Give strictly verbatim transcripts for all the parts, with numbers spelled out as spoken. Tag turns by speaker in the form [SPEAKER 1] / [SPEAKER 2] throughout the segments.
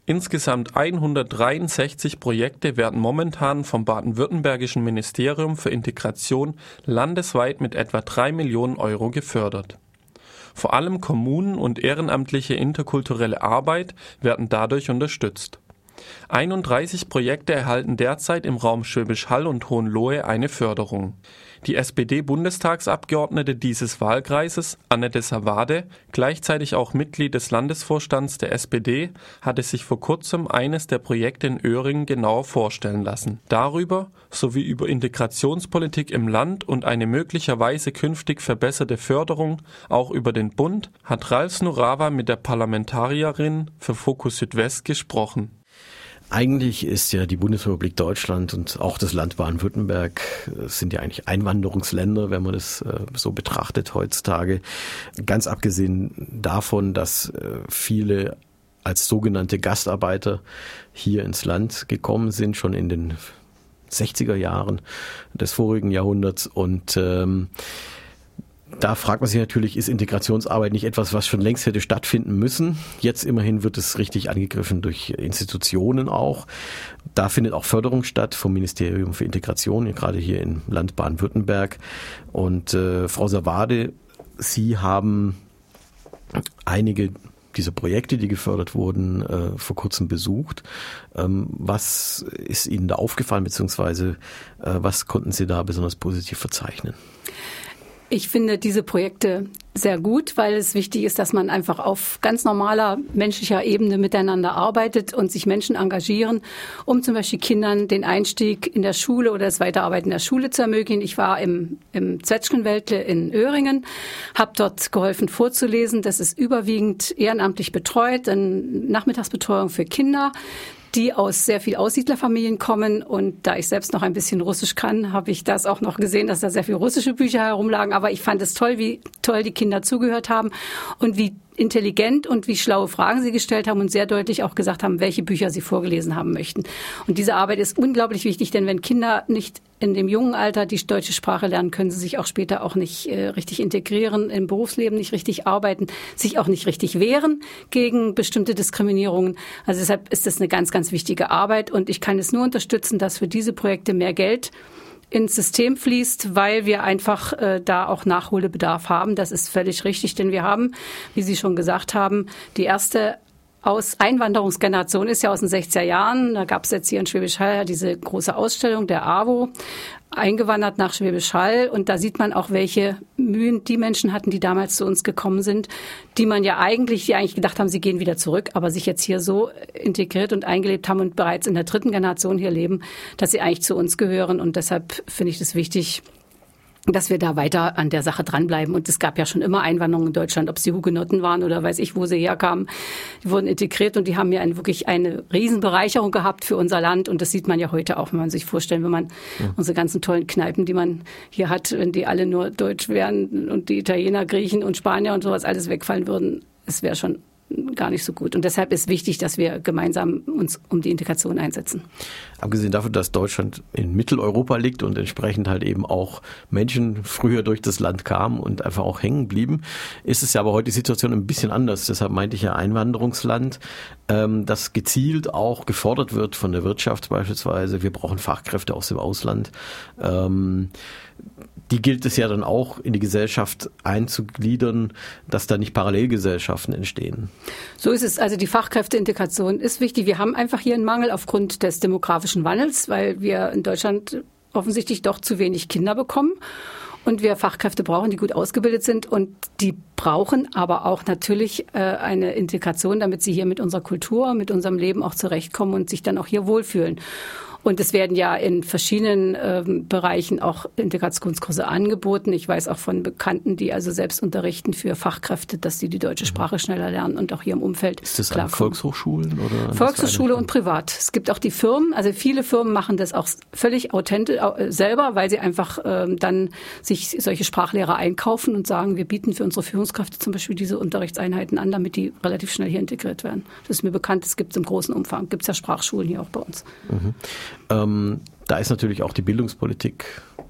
[SPEAKER 1] Insgesamt hundertdreiundsechzig Projekte werden momentan vom baden-württembergischen Ministerium für Integration landesweit mit etwa drei Millionen Euro gefördert. Vor allem Kommunen und ehrenamtliche interkulturelle Arbeit werden dadurch unterstützt. einunddreißig Projekte erhalten derzeit im Raum Schwäbisch Hall und Hohenlohe eine Förderung. Die S P D-Bundestagsabgeordnete dieses Wahlkreises, Annette Savade, gleichzeitig auch Mitglied des Landesvorstands der S P D, hatte sich vor kurzem eines der Projekte in Öhringen genauer vorstellen lassen. Darüber sowie über Integrationspolitik im Land und eine möglicherweise künftig verbesserte Förderung auch über den Bund hat Ralf Snurawa mit der Parlamentarierin für Fokus Südwest gesprochen.
[SPEAKER 2] Eigentlich ist ja die Bundesrepublik Deutschland und auch das Land Baden-Württemberg sind ja eigentlich Einwanderungsländer, wenn man das so betrachtet heutzutage. Ganz abgesehen davon, dass viele als sogenannte Gastarbeiter hier ins Land gekommen sind, schon in den sechziger Jahren des vorigen Jahrhunderts. Und ähm, da fragt man sich natürlich, ist Integrationsarbeit nicht etwas, was schon längst hätte stattfinden müssen? Jetzt immerhin wird es richtig angegriffen durch Institutionen auch. Da findet auch Förderung statt vom Ministerium für Integration, gerade hier im Land Baden-Württemberg. Und äh, Frau Savade, Sie haben einige dieser Projekte, die gefördert wurden, äh, vor kurzem besucht. Ähm, was ist Ihnen da aufgefallen, beziehungsweise äh, was konnten Sie da besonders positiv verzeichnen?
[SPEAKER 3] Ich finde diese Projekte sehr gut, weil es wichtig ist, dass man einfach auf ganz normaler menschlicher Ebene miteinander arbeitet und sich Menschen engagieren, um zum Beispiel Kindern den Einstieg in der Schule oder das Weiterarbeiten in der Schule zu ermöglichen. Ich war im, im Zwetschgenwäldle in Öhringen, habe dort geholfen vorzulesen. Das ist überwiegend ehrenamtlich betreut, eine Nachmittagsbetreuung für Kinder, die aus sehr viel Aussiedlerfamilien kommen. Und da ich selbst noch ein bisschen Russisch kann, habe ich das auch noch gesehen, dass da sehr viele russische Bücher herumlagen. Aber ich fand es toll, wie toll die Kinder zugehört haben und wie intelligent und wie schlaue Fragen sie gestellt haben und sehr deutlich auch gesagt haben, welche Bücher sie vorgelesen haben möchten. Und diese Arbeit ist unglaublich wichtig, denn wenn Kinder nicht in dem jungen Alter die deutsche Sprache lernen, können sie sich auch später auch nicht äh, richtig integrieren, im Berufsleben nicht richtig arbeiten, sich auch nicht richtig wehren gegen bestimmte Diskriminierungen. Also deshalb ist das eine ganz, ganz wichtige Arbeit und ich kann es nur unterstützen, dass für diese Projekte mehr Geld ins System fließt, weil wir einfach äh, da auch Nachholbedarf haben. Das ist völlig richtig, denn wir haben, wie Sie schon gesagt haben, die erste aus Einwanderungsgeneration ist ja aus den sechziger Jahren. Da gab es jetzt hier in Schwäbisch Hall diese große Ausstellung der AWO, eingewandert nach Schwäbisch Hall. Und da sieht man auch, welche Mühen die Menschen hatten, die damals zu uns gekommen sind, die man ja eigentlich, die eigentlich gedacht haben, sie gehen wieder zurück, aber sich jetzt hier so integriert und eingelebt haben und bereits in der dritten Generation hier leben, dass sie eigentlich zu uns gehören. Und deshalb finde ich das wichtig, dass wir da weiter an der Sache dranbleiben. Und es gab ja schon immer Einwanderung in Deutschland, ob es die Hugenotten waren oder weiß ich, wo sie herkamen. Die wurden integriert und die haben ja eine, wirklich eine Riesenbereicherung gehabt für unser Land. Und das sieht man ja heute auch, wenn man sich vorstellt, wenn man ja. unsere ganzen tollen Kneipen, die man hier hat, wenn die alle nur Deutsch wären und die Italiener, Griechen und Spanier und sowas alles wegfallen würden, es wäre schon gar nicht so gut. Und deshalb ist wichtig, dass wir gemeinsam uns um die Integration einsetzen.
[SPEAKER 2] Abgesehen davon, dass Deutschland in Mitteleuropa liegt und entsprechend halt eben auch Menschen früher durch das Land kamen und einfach auch hängen blieben, ist es ja aber heute die Situation ein bisschen anders. Deshalb meinte ich ja Einwanderungsland, ähm, das gezielt auch gefordert wird von der Wirtschaft beispielsweise. Wir brauchen Fachkräfte aus dem Ausland. Ähm, Die gilt es ja dann auch in die Gesellschaft einzugliedern, dass da nicht Parallelgesellschaften entstehen.
[SPEAKER 3] So ist es. Also die Fachkräfteintegration ist wichtig. Wir haben einfach hier einen Mangel aufgrund des demografischen Wandels, weil wir in Deutschland offensichtlich doch zu wenig Kinder bekommen. Und wir Fachkräfte brauchen, die gut ausgebildet sind. Und die brauchen aber auch natürlich äh, eine Integration, damit sie hier mit unserer Kultur, mit unserem Leben auch zurechtkommen und sich dann auch hier wohlfühlen. Und es werden ja in verschiedenen ähm, Bereichen auch Integrationskurse angeboten. Ich weiß auch von Bekannten, die also selbst unterrichten für Fachkräfte, dass sie die deutsche Sprache schneller lernen und auch hier im Umfeld
[SPEAKER 2] Ist das an Volkshochschulen oder?
[SPEAKER 3] Volkshochschule und privat. Es gibt auch die Firmen, also viele Firmen machen das auch völlig authentisch äh, selber, weil sie einfach ähm, dann sich solche Sprachlehrer einkaufen und sagen, wir bieten für unsere Führungskräfte zum Beispiel diese Unterrichtseinheiten an, damit die relativ schnell hier integriert werden. Das ist mir bekannt, das gibt es im großen Umfang. Gibt es ja Sprachschulen hier auch bei uns.
[SPEAKER 2] Mhm. Ähm, da ist natürlich auch die Bildungspolitik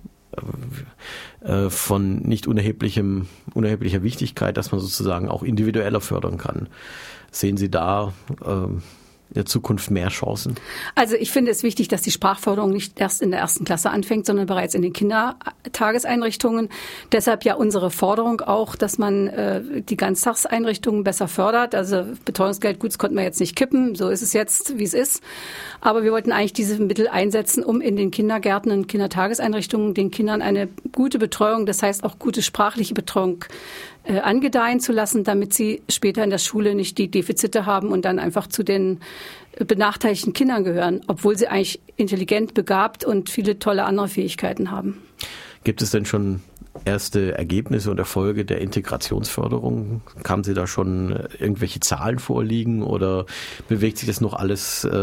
[SPEAKER 2] äh, von nicht unerheblichem, unerheblicher Wichtigkeit, dass man sozusagen auch individueller fördern kann. Sehen Sie da äh, in der Zukunft mehr Chancen?
[SPEAKER 3] Also ich finde es wichtig, dass die Sprachförderung nicht erst in der ersten Klasse anfängt, sondern bereits in den Kindertageseinrichtungen. Deshalb ja unsere Forderung auch, dass man äh, die Ganztagseinrichtungen besser fördert. Also Betreuungsgeld, gut, das konnten wir jetzt nicht kippen, so ist es jetzt, wie es ist. Aber wir wollten eigentlich diese Mittel einsetzen, um in den Kindergärten und Kindertageseinrichtungen den Kindern eine gute Betreuung, das heißt auch gute sprachliche Betreuung äh, angedeihen zu lassen, damit sie später in der Schule nicht die Defizite haben und dann einfach zu den benachteiligten Kindern gehören, obwohl sie eigentlich intelligent, begabt und viele tolle andere Fähigkeiten haben.
[SPEAKER 2] Gibt es denn schon erste Ergebnisse und Erfolge der Integrationsförderung? Haben Sie da schon irgendwelche Zahlen vorliegen oder bewegt sich das noch alles äh,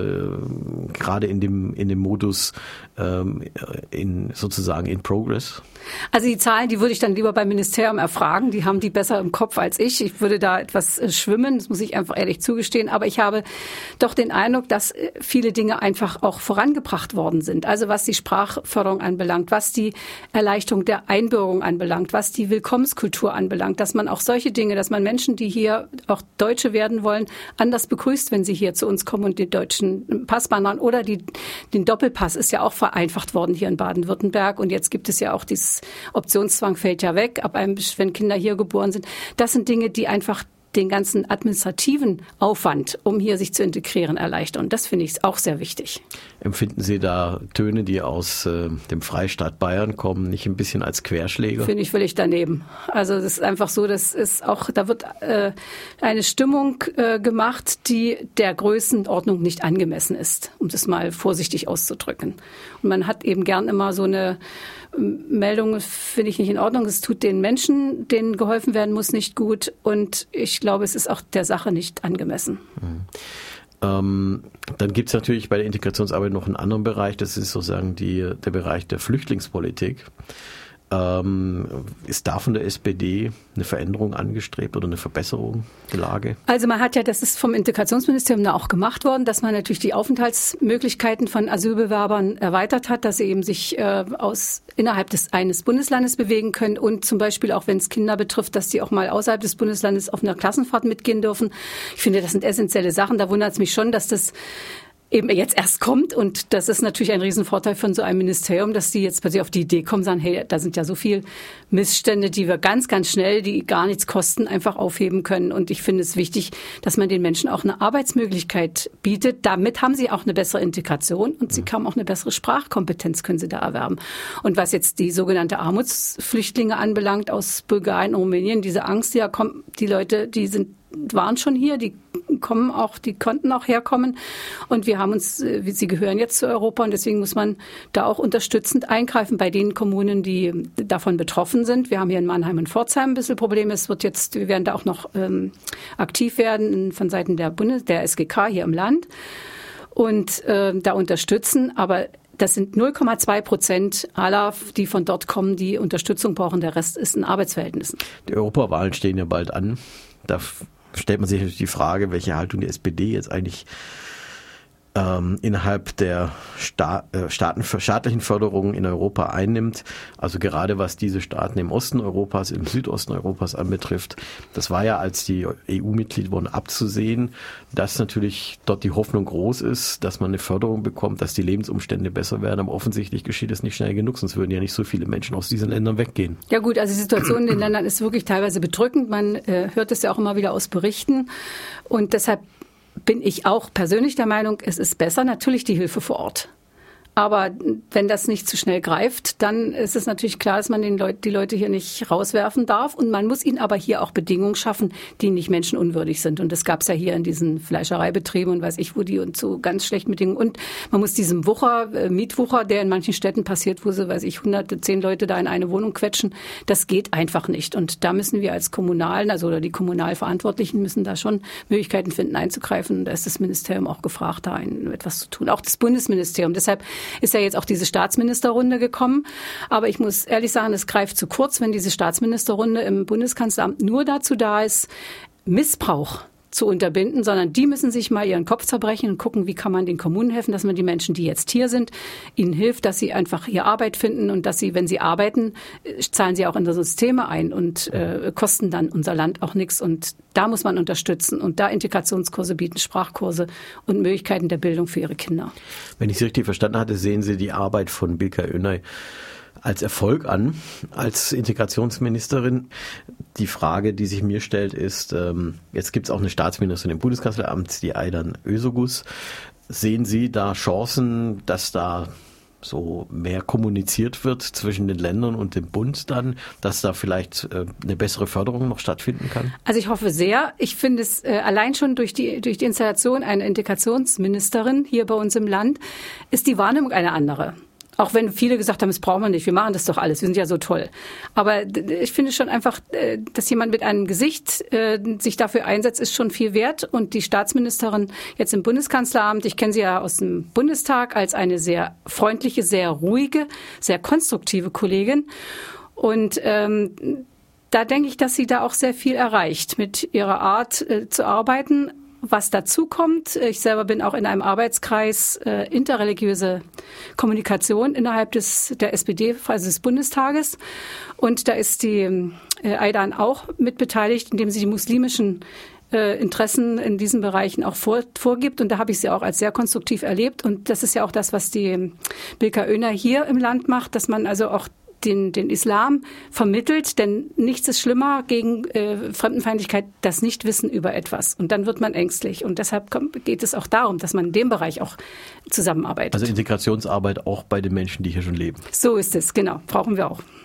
[SPEAKER 2] gerade in dem in dem Modus ähm, in sozusagen in Progress?
[SPEAKER 3] Also die Zahlen, die würde ich dann lieber beim Ministerium erfragen. Die haben die besser im Kopf als ich. Ich würde da etwas schwimmen, das muss ich einfach ehrlich zugestehen. Aber ich habe doch den Eindruck, dass viele Dinge einfach auch vorangebracht worden sind. Also was die Sprachförderung anbelangt, was die Erleichterung der Einbürgerung anbelangt, was die Willkommenskultur anbelangt, dass man auch solche Dinge, dass man Menschen, die hier auch Deutsche werden wollen, anders begrüßt, wenn sie hier zu uns kommen und den deutschen Pass beantragen. Oder die, den Doppelpass ist ja auch vereinfacht worden hier in Baden-Württemberg. Und jetzt gibt es ja auch dieses Optionszwang fällt ja weg, ab einem, wenn Kinder hier geboren sind. Das sind Dinge, die einfach den ganzen administrativen Aufwand, um hier sich zu integrieren, erleichtern. Und das finde ich auch sehr wichtig.
[SPEAKER 2] Empfinden Sie da Töne, die aus äh, dem Freistaat Bayern kommen, nicht ein bisschen als Querschläger?
[SPEAKER 3] Finde ich völlig daneben. Also das ist einfach so, das ist auch, da wird äh, eine Stimmung äh, gemacht, die der Größenordnung nicht angemessen ist, um das mal vorsichtig auszudrücken. Und man hat eben gern immer so eine Meldung, finde ich nicht in Ordnung. Es tut den Menschen, denen geholfen werden muss, nicht gut. Und ich glaube, es ist auch der Sache nicht angemessen.
[SPEAKER 2] Mhm. Ähm, dann gibt es natürlich bei der Integrationsarbeit noch einen anderen Bereich. Das ist sozusagen die, der Bereich der Flüchtlingspolitik. Ähm, ist da von der S P D eine Veränderung angestrebt oder eine Verbesserung der Lage?
[SPEAKER 3] Also man hat ja, das ist vom Integrationsministerium da auch gemacht worden, dass man natürlich die Aufenthaltsmöglichkeiten von Asylbewerbern erweitert hat, dass sie eben sich äh, aus innerhalb des eines Bundeslandes bewegen können und zum Beispiel auch, wenn es Kinder betrifft, dass die auch mal außerhalb des Bundeslandes auf einer Klassenfahrt mitgehen dürfen. Ich finde, das sind essentielle Sachen. Da wundert es mich schon, dass das eben jetzt erst kommt und das ist natürlich ein Riesenvorteil von so einem Ministerium, dass die jetzt plötzlich auf die Idee kommen, sagen, hey, da sind ja so viel Missstände, die wir ganz, ganz schnell, die gar nichts kosten, einfach aufheben können und ich finde es wichtig, dass man den Menschen auch eine Arbeitsmöglichkeit bietet. Damit haben sie auch eine bessere Integration und sie haben auch eine bessere Sprachkompetenz, können sie da erwerben. Und was jetzt die sogenannte Armutsflüchtlinge anbelangt aus Bulgarien und Rumänien, diese Angst, die ja kommt, die Leute, die sind waren schon hier, die kommen auch, die konnten auch herkommen und wir haben uns, sie gehören jetzt zu Europa und deswegen muss man da auch unterstützend eingreifen bei den Kommunen, die davon betroffen sind. Wir haben hier in Mannheim und Pforzheim ein bisschen Probleme. Es wird jetzt, wir werden da auch noch ähm, aktiv werden von Seiten der Bundes, der S G K hier im Land und äh, da unterstützen, aber das sind null Komma zwei Prozent aller, die von dort kommen, die Unterstützung brauchen. Der Rest ist in Arbeitsverhältnissen.
[SPEAKER 2] Die Europawahlen stehen ja bald an. Da stellt man sich natürlich die Frage, welche Haltung die S P D jetzt eigentlich ähm, innerhalb der Sta- äh, Staaten, staatlichen Förderung in Europa einnimmt. Also gerade was diese Staaten im Osten Europas, im Südosten Europas anbetrifft. Das war ja, als die E U-Mitglied wurden, abzusehen, dass natürlich dort die Hoffnung groß ist, dass man eine Förderung bekommt, dass die Lebensumstände besser werden. Aber offensichtlich geschieht es nicht schnell genug, sonst würden ja nicht so viele Menschen aus diesen Ländern weggehen.
[SPEAKER 3] Ja gut, also die Situation in den Ländern ist wirklich teilweise bedrückend. Man äh, hört es ja auch immer wieder aus Berichten. Und deshalb bin ich auch persönlich der Meinung, es ist besser natürlich die Hilfe vor Ort. Aber wenn das nicht zu schnell greift, dann ist es natürlich klar, dass man den Leut, die Leute hier nicht rauswerfen darf. Und man muss ihnen aber hier auch Bedingungen schaffen, die nicht menschenunwürdig sind. Und das gab es ja hier in diesen Fleischereibetrieben und weiß ich wo die und so ganz schlechten Bedingungen. Und man muss diesem Wucher, äh, Mietwucher, der in manchen Städten passiert, wo sie, weiß ich, hunderte, zehn Leute da in eine Wohnung quetschen, das geht einfach nicht. Und da müssen wir als Kommunalen, also oder die Kommunalverantwortlichen müssen da schon Möglichkeiten finden, einzugreifen. Und da ist das Ministerium auch gefragt, da ein, etwas zu tun. Auch das Bundesministerium. Deshalb ist ja jetzt auch diese Staatsministerrunde gekommen. Aber ich muss ehrlich sagen, es greift zu kurz, wenn diese Staatsministerrunde im Bundeskanzleramt nur dazu da ist, Missbrauch zu unterbinden, sondern die müssen sich mal ihren Kopf zerbrechen und gucken, wie kann man den Kommunen helfen, dass man die Menschen, die jetzt hier sind, ihnen hilft, dass sie einfach hier Arbeit finden und dass sie, wenn sie arbeiten, zahlen sie auch in die Systeme ein und äh, kosten dann unser Land auch nichts. Und da muss man unterstützen und da Integrationskurse bieten, Sprachkurse und Möglichkeiten der Bildung für ihre Kinder.
[SPEAKER 2] Wenn ich Sie richtig verstanden hatte, sehen Sie die Arbeit von Bilka Önay als Erfolg an, als Integrationsministerin. Die Frage, die sich mir stellt, ist, ähm, jetzt gibt es auch eine Staatsministerin im Bundeskanzleramt, die Aydan Özoguz. Sehen Sie da Chancen, dass da so mehr kommuniziert wird zwischen den Ländern und dem Bund dann, dass da vielleicht äh, eine bessere Förderung noch stattfinden kann?
[SPEAKER 3] Also ich hoffe sehr. Ich finde es äh, allein schon durch die, durch die Installation einer Integrationsministerin hier bei uns im Land ist die Wahrnehmung eine andere. Auch wenn viele gesagt haben, das brauchen wir nicht, wir machen das doch alles, wir sind ja so toll. Aber ich finde schon einfach, dass jemand mit einem Gesicht äh, sich dafür einsetzt, ist schon viel wert. Und die Staatsministerin jetzt im Bundeskanzleramt, ich kenne sie ja aus dem Bundestag als eine sehr freundliche, sehr ruhige, sehr konstruktive Kollegin. Und ähm, da denke ich, dass sie da auch sehr viel erreicht mit ihrer Art äh, zu arbeiten. Was dazu kommt, ich selber bin auch in einem Arbeitskreis äh, interreligiöse Kommunikation innerhalb des der S P D, also des Bundestages. Und da ist die äh, Aydan auch mit beteiligt, indem sie die muslimischen äh, Interessen in diesen Bereichen auch vor, vorgibt. Und da habe ich sie auch als sehr konstruktiv erlebt. Und das ist ja auch das, was die Bilka Önay hier im Land macht, dass man also auch Den, den Islam vermittelt, denn nichts ist schlimmer gegen äh, Fremdenfeindlichkeit, das Nichtwissen über etwas. Und dann wird man ängstlich. Und deshalb kommt, geht es auch darum, dass man in dem Bereich auch zusammenarbeitet.
[SPEAKER 2] Also Integrationsarbeit auch bei den Menschen, die hier schon leben.
[SPEAKER 3] So ist es, genau. Brauchen wir auch.